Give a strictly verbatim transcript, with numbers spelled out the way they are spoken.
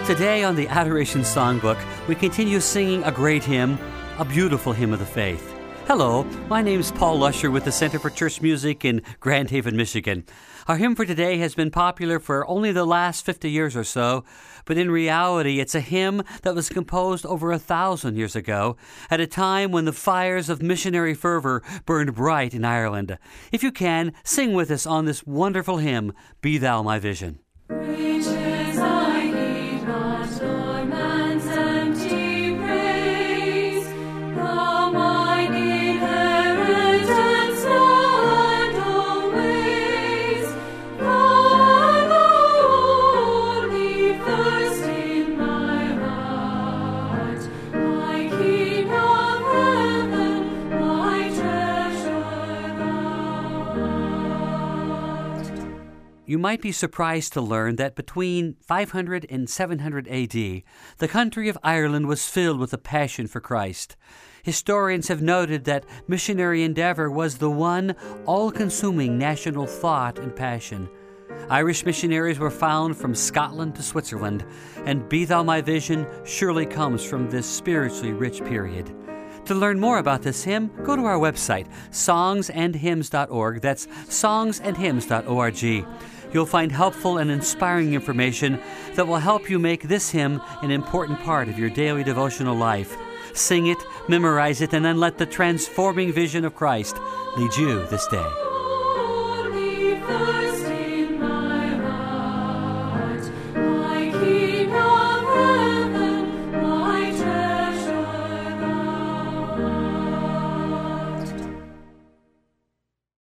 Today on the Adoration Songbook, we continue singing a great hymn, a beautiful hymn of the faith. Hello, my name is Paul Lusher with the Center for Church Music in Grand Haven, Michigan. Our hymn for today has been popular for only the last fifty years or so, but in reality it's a hymn that was composed over a thousand years ago, at a time when the fires of missionary fervor burned bright in Ireland. If you can, sing with us on this wonderful hymn, Be Thou My Vision. Riches I need not, nor man's empty praise. Thou mine inheritance now and always. Thou the only thirst in my heart. My King of heaven, my treasure thou art. You might be surprised to learn that between five hundred and seven hundred A D, the country of Ireland was filled with a passion for Christ. Historians have noted that missionary endeavor was the one all-consuming national thought and passion. Irish missionaries were found from Scotland to Switzerland, and Be Thou My Vision surely comes from this spiritually rich period. To learn more about this hymn, go to our website, songs and hymns dot org. That's songs and hymns dot org. You'll find helpful and inspiring information that will help you make this hymn an important part of your daily devotional life. Sing it, memorize it, and then let the transforming vision of Christ lead you this day. Only thirst